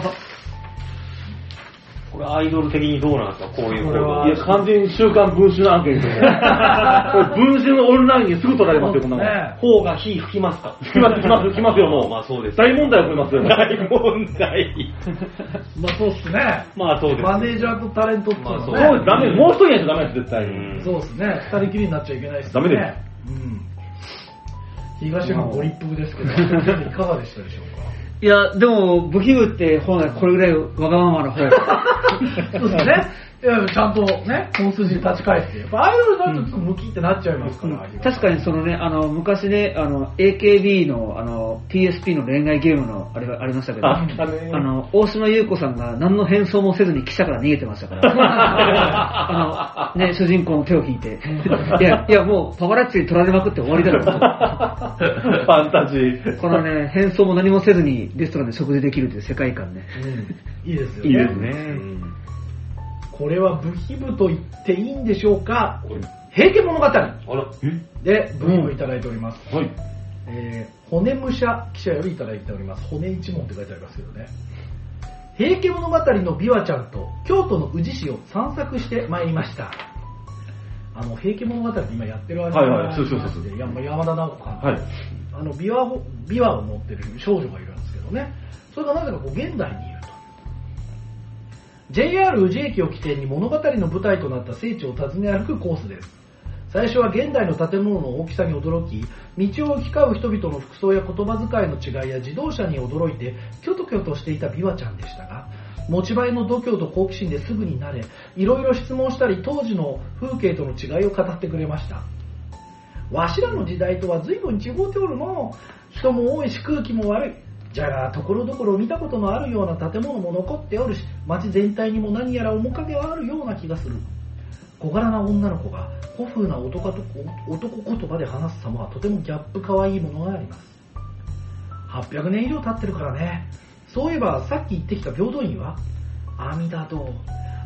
これアイドル的にどうなんですか、こういうこれは。 いや、完全に週刊文春案件ですよね。これ文春のオンラインにすぐ取られますよ、こんなもん。 ね方が火吹きますか？ 吹きます、吹きます、吹きますよ、もう。 まあそうです。 大問題を起こりますよ。 大問題。 まあそうっすね。 まあそうです。 マネージャーとタレントっていうのはね。 まあそうです、ダメ。もう一人やっちゃダメです、絶対に。 うんそうですね。二人きりになっちゃいけないですね。 ダメです。 うん。東山ご立腹ですけど、いかがでしたでしょうか？ いや、でも、武器部って本来これぐらいわがままな方。 そうですね。いやちゃんとね、本筋に立ち返って。やっぱアイドルになるとちょっとムキってなっちゃいますから。 確かにそのね、あの、昔ね、あの、エーケービー の、あの、ピーエスピー の恋愛ゲームの、あれがありましたけど、 ああったね。 の、大島優子さんが何の変装もせずに記者から逃げてましたから、あの、ね、主人公の手を引いて、いや、いや、もうパパラッチに取られまくって終わりだろうと。 ファンタジー。 このね、変装も何もせずにレストランで食事できるという世界観ね。 うん、いいですよね。 いいですね。 うんこれは武器部と言っていいんでしょうか？平家物語あら、 で武器部いただいております。 はい。 えー、骨武者記者よりいただいております。骨一門って書いてありますけどね。平家物語の琵琶ちゃんと京都の宇治市を散策してまいりました。あの、平家物語って今やってるあれはいはいそうそうそうそう山田直子監督。 はい。 あの、琵琶を、琵琶を持ってる少女がいるんですけどね。それがなぜかこう現代にいると。ジェイアール 宇治駅を起点に物語の舞台となった聖地を訪ね歩くコースです。最初は現代の建物の大きさに驚き、道を行き交う人々の服装や言葉遣いの違いや自動車に驚いてキョトキョとしていた琵琶ちゃんでしたが、持ち前の度胸と好奇心ですぐに慣れ、いろいろ質問したり当時の風景との違いを語ってくれました。わしらの時代とは随分違うておるの。人も多いし空気も悪い。じゃが、ところどころ見たことのあるような建物も残っておるし、街全体にも何やら面影があるような気がする。小柄な女の子が古風な男と男言葉で話す様はとてもギャップ可愛いものがあります。はっぴゃくねん以上経ってるからね。そういえばさっき言ってきた平等院は阿弥陀堂。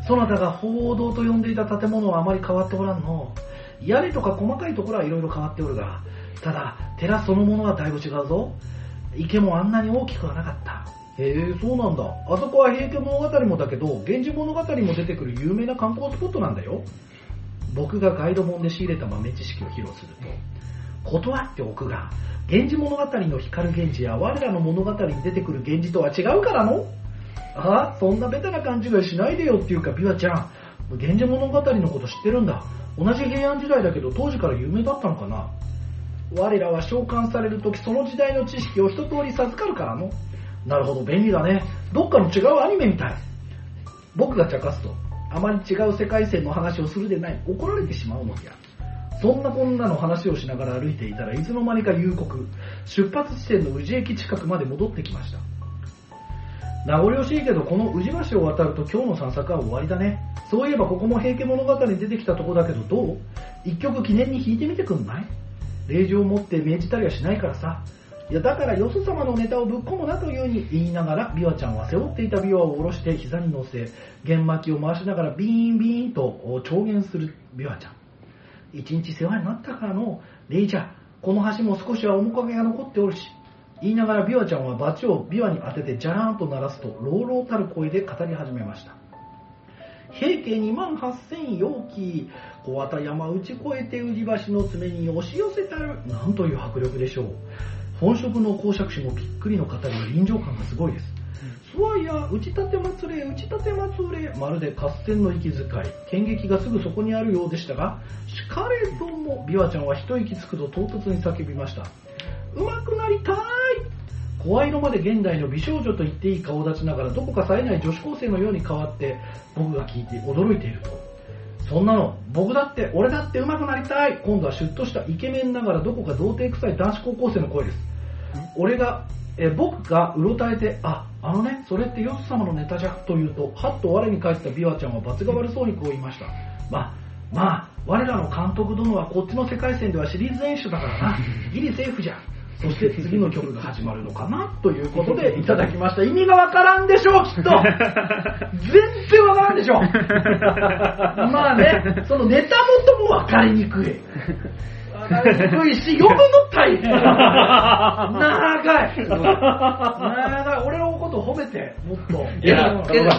そなたが報道と呼んでいた建物はあまり変わっておらんの。屋根とか細かいところはいろいろ変わっておるが、ただ寺そのものはだいぶ違うぞ。池もあんなに大きくはなかった。へえ、そうなんだ。あそこは平家物語もだけど、源氏物語も出てくる有名な観光スポットなんだよ。僕がガイド本で仕入れた豆知識を披露すると、断っておくが、源氏物語の光源氏や我らの物語に出てくる源氏とは違うからの。ああ、そんなベタな勘違いしないでよっていうか、ビワちゃん、源氏物語のこと知ってるんだ。同じ平安時代だけど当時から有名だったのかな。我らは召喚されるときその時代の知識を一通り授かるからの。なるほど、便利だね。どっかの違うアニメみたい。僕が茶化すと、あまり違う世界線の話をするでない。怒られてしまうのじゃ。そんなこんなの話をしながら歩いていたらいつの間にか夕刻、出発地点の宇治駅近くまで戻ってきました。名残惜しいけどこの宇治橋を渡ると今日の散策は終わりだね。そういえばここも平家物語に出てきたとこだけどどう？一曲記念に弾いてみてくんない？令状を持って命じたりはしないからさ。いやだからよそ様のネタをぶっ込むなというに言いながら、ビワちゃんは背負っていたビワを下ろして膝に乗せ、弦巻きを回しながらビーンビーンと調弦するビワちゃん。一日世話になったからの、レイちゃん、この橋も少しは面影が残っておるし、言いながらビワちゃんはバチをビワに当ててジャラーンと鳴らすと、朗々たる声で語り始めました。平家にまんはっせん陽気、小綿山打ち越えて宇治橋の爪に押し寄せたる。なんという迫力でしょう。本職の講釈師もびっくりの語り、臨場感がすごいです。そわいや、打ち立て祭れ、打ち立て祭れ、まるで合戦の息遣い、剣撃がすぐそこにあるようでしたが、しかれども、ビワちゃんは一息つくと唐突に叫びました。うまくなりたーい。声色まで現代の美少女と言っていい顔立ちながら、どこか冴えない女子高生のように変わって、僕が聞いて驚いていると。そんなの、僕だって、俺だってうまくなりたい。今度はシュッとしたイケメンながらどこか童貞臭い男子高校生の声です。俺が、え僕がうろたえて、あ、あのね、それってよそ様のネタじゃと言うと、はっと我に返ったビワちゃんは罰が悪そうにこう言いました。まあ、まあ、我らの監督殿はこっちの世界線ではシリーズ演出だからな。ギリセーフじゃ。そして次の曲が始まるのかなということでいただきました。意味がわからんでしょう、きっと。全然わからんでしょう。まあね、そのネタ元もわかりにくい。わかりにくいし、読むの大変。長い。長い。俺のことを褒めて、もっと。 いや、いや、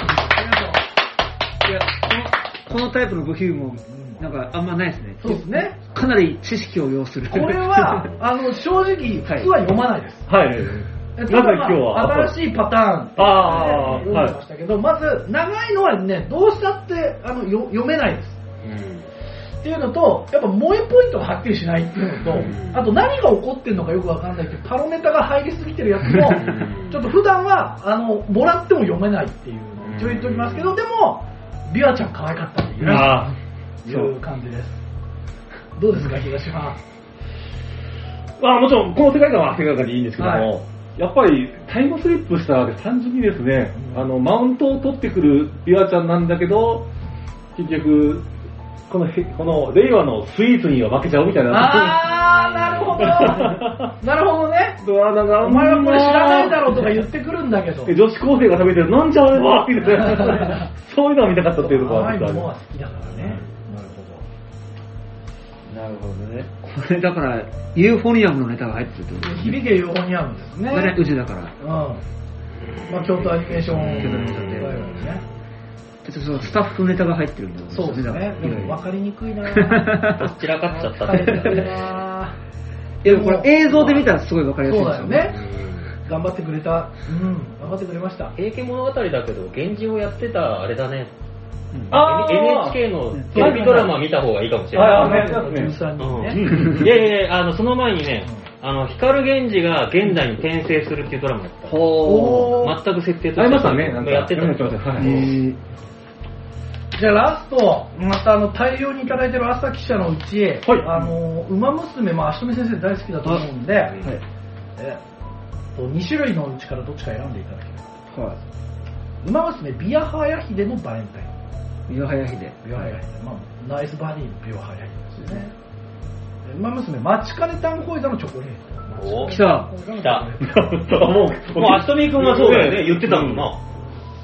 このタイプの部品も、なんかあんまないですね。 そうですね。 かなり知識を要する。 これは、あの、正直、普通は読まないです。 はい。 なぜ今日は新しいパターンって読んでましたけど、まず、長いのはね、どうしたってあのよ読めないです。うん、っていうのと、やっぱ萌えポイントがはっきりしないっていうのと、うん、あと何が起こってるのかよくわかんないけど、パロネタが入りすぎてるやつも、ちょっと普段は、あの、もらっても読めないっていうのを一応言っておきますけど、でも、ビワちゃん可愛かったっていう。あいう感じです。どうですか、東島。 まあもちろん、この世界観は世界観でいいんですけども、はい、やっぱりタイムスリップしたわけ単純にですね、うん、あの、マウントを取ってくるビワちゃんなんだけど、結局、この、この令和のスイーツには負けちゃうみたいな。 あー、なるほど。なるほどね。お前はこれ知らないだろうとか言ってくるんだけど。 女子高生が食べてる、なんじゃあれはみたいな。そういうのを見たかったっていうところはある。甘いものは好きだからね。 なるほどね。これだから、ユーフォニアムのネタが入ってるってことですね。 響けユーフォニアムですね。 これね、うちだから。うん。 まあ、京都アニメーション。京都アニメーションで。ね。 ちょっとスタッフネタが入ってるんだよね。 そうですね。でも分かりにくいなぁ。 どちらかっちゃったって。 いや、これ映像で見たらすごい分かりやすいですよね。そうだよね。頑張ってくれた。うん。頑張ってくれました。 平家物語だけど、源氏をやってたあれだね。 うん、あエヌエイチケー のテレビドラマ見た方がいいかもしれない。いやいやいや、あの、その前にね、あの、光源氏が現代に転生するっていうドラマだった。ほー。全く設定として。 ありましたね。 やってた。はい。 じゃあラスト、またあの大量にいただいてる朝記者のうち、はい、あの、馬娘、まあ、足止先生大好きだと思うんで、はい、えっと、に種類のうちからどっちか選んでいただければ。はい。馬娘、ビアハヤヒデのバレンタイン。 ビワハヤヒデ。 ビワハヤヒデ。まあ、ナイスバディのビワハヤヒデですよね。馬娘、マチカネタンホイザのチョコレート。 お来た。 来た。もう、もう、アシトミー君はそうだよね。言ってたもんな。 ど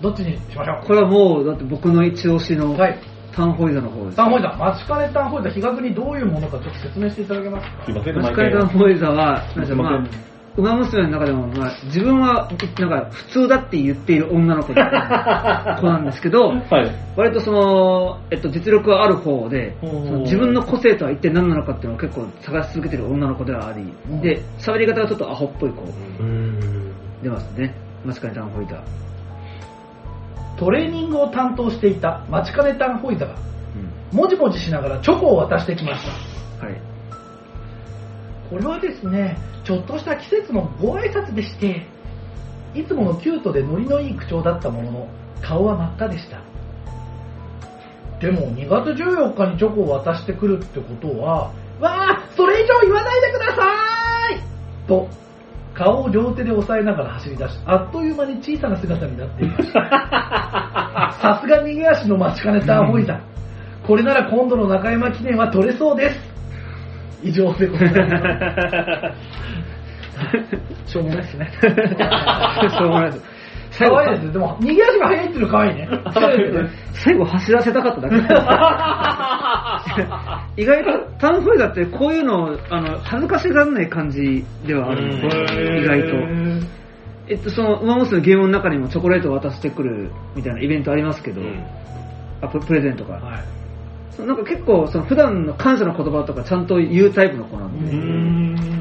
どっちにしましょう。 これはもう、だって僕の一押しの、 はい。 タンホイザの方です。 タンホイザ、マチカネタンホイザ、比較にどういうものかちょっと説明していただけますか。 すいません、 マチカネタンホイザは、なんかまあ、 すいませんウマ娘の中でも、まあ、自分は、なんか、普通だって言っている女の子子なんですけど、 はい。 割とその、えっと、実力はある方で、その自分の個性とは一体何なのかっていうのを結構探し続けてる女の子ではあり、で、喋り方がちょっとアホっぽい子、出ますね。マチカネタンホイザ。 トレーニングを担当していたマチカネタンホイザが、もじもじしながらチョコを渡してきました。 はい。 これはですね、ちょっとした季節のご挨拶でして、いつものキュートでノリのいい口調だったものの、顔は真っ赤でした。でもにがつじゅうよっかにチョコを渡してくるってことは、わー、それ以上言わないでくださーいと、顔を両手で押さえながら走り出し、あっという間に小さな姿になっていました。さすが逃げ足の待ちかねたアホイザ。これなら今度の中山記念は取れそうです。以上でございます。しょうもないですね。 しょうもないです。 可愛いですね。でも、逃げ足が速いっていうの可愛いね。 最後走らせたかっただけ。意外とタンホイザってこういうの、あの、恥ずかしがらない感じではあるんで、意外と。えっと、その、ウマモスのゲームの中にもチョコレートを渡してくるみたいなイベントありますけど、うん、あプレゼントが。はい、なんか結構、その普段の感謝の言葉とかちゃんと言うタイプの子なんで、うん、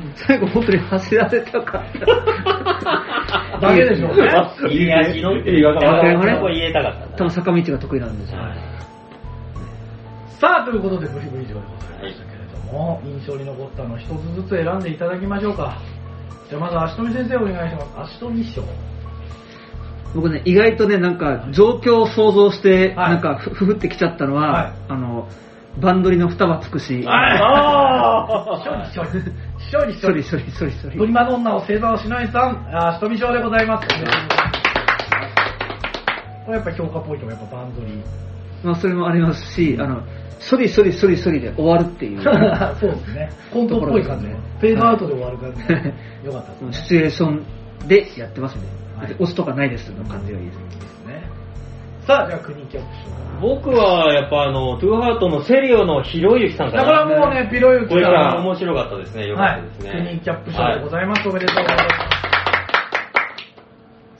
最後本当に走らせたかった。 だけでしょうね。 いい足のっていうか、言えたかった。 多分坂道が得意なんですよ。はい、 さあ、ということで、ブリブリ以上でございましたけれども、印象に残ったのを一つずつ選んでいただきましょうか。じゃあまず、足富先生お願いします。足富賞。 僕ね、意外とね、なんか、状況を想像して、はい、なんか、ふふってきちゃったのは、はい、あの、バンドリの双葉つくし。 ああ処理処理。処理処理。 処理処理処理。 プリマドンナを星座をしのいさん、足富賞でございます。これやっぱ評価ポイントもやっぱバンドリ。 まあ、それもありますし、あの、処理処理処理処理で終わるっていう。 そうですね。コントっぽい感じで、フェードアウトで終わる感じで。よかったですね。 シチュエーションでやってますね。はい、押すとかないですの感じがいいですね。 さあ、じゃあ国キャップ賞。 僕はやっぱあの、トゥーハートのセリオのひろゆきさんかな。 だからもうね、ピロユキさん。 これが面白かったですね。よかったですね。 はい、国キャップ賞でございます。はい、おめでとうございます。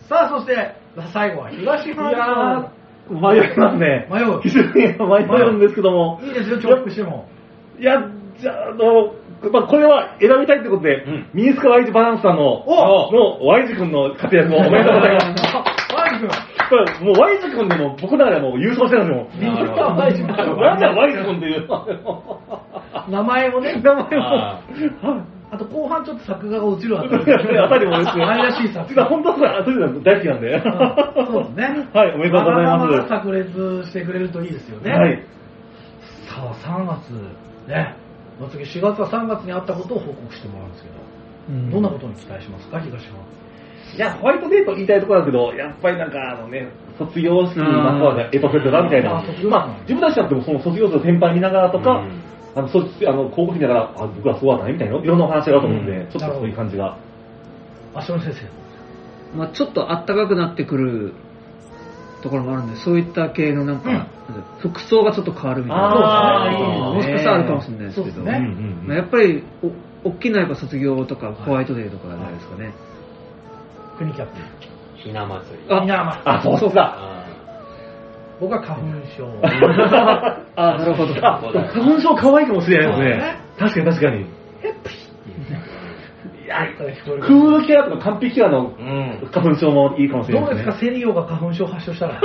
さあ、そして、最後は東浜賞。 迷いますね。 迷う。 非常に迷うんですけども。 いいですよ、重複しても。 いや、じゃあ、あの、まあ、これは選びたいってことで、うん、ミニスカワイジバランスさんの、の、ワイジ君の活躍もおめでとうございます。 ワイジ君これ、もうワイジ君でも、僕の中でもう優勝してるんですよ。 ミニスカワイジ君。 なんだワイジ君っていう。 名前もね、名前も。あと後半ちょっと作画が落ちるあたり。 あたりもですね。 愛らしい作画。本当はそういうの大好きなんで。 そうですね。 はい、おめでとうございます。 まだ炸裂してくれるといいですよね。 はい。 さあ、さんがつ、ね。まあ、次しがつはさんがつにあったことを報告してもらうんですけど、うん、どんなことに期待しますか、東は。 いや、ホワイトデート言いたいところだけど、やっぱりなんかあのね、卒業式またはエトセトラみたいな。まあ、自分たちだってもその卒業生の先輩見ながらとか、うん、あの、そあの、高校生だから、あ、僕はそうだったね、みたいな、いろんなお話があると思うんで、うん、ちょっとそういう感じが。 足尾先生。 まあちょっと暖かくなってくるところもあるんで、そういった系のなんか、うん、服装がちょっと変わるみたいな。 ああ、もしかしたらあるかもしれないですけど、ねうんうん、やっぱり、お、大きなやっぱ卒業とか、ホワイトデーとかじゃないですかね。 国キャップ。 ひな祭り。 あ、ひな祭り。 あ、そうそうだ。 僕は花粉症。 あ、なるほど。 花粉症可愛いかもしれないですね。確かに確かに。 ヘッピー。 いや、クールキャラとか完璧キャラの花粉症もいいかもしれないですね。 どうですか、セリオが花粉症発症したら。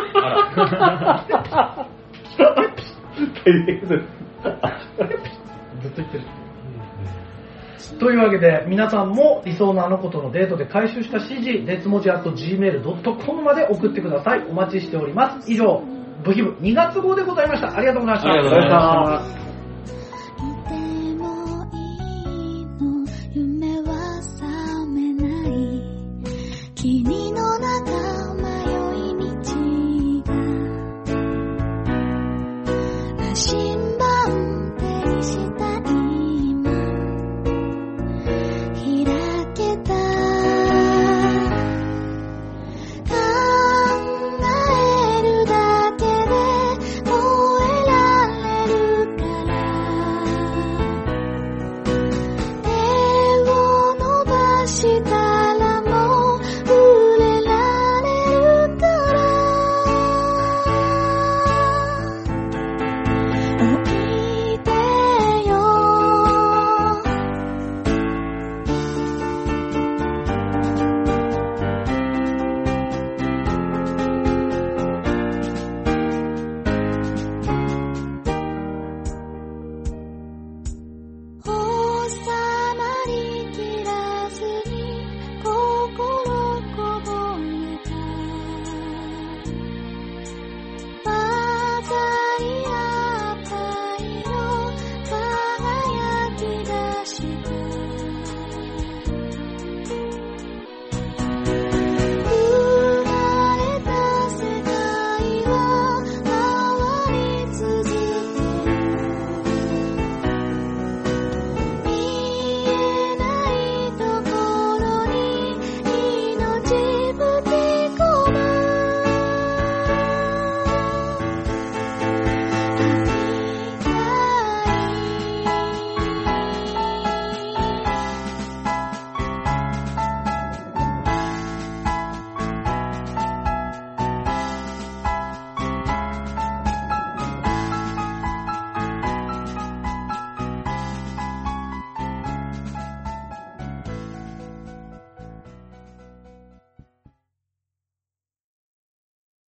ずっと言ってる。というわけで、皆さんも理想のあの子とのデートで回収した指示、デツモジ アットジーメールドットコム まで送ってください。お待ちしております。以上、ブヒブにがつ号でございました。ありがとうございました。 ありがとうございました。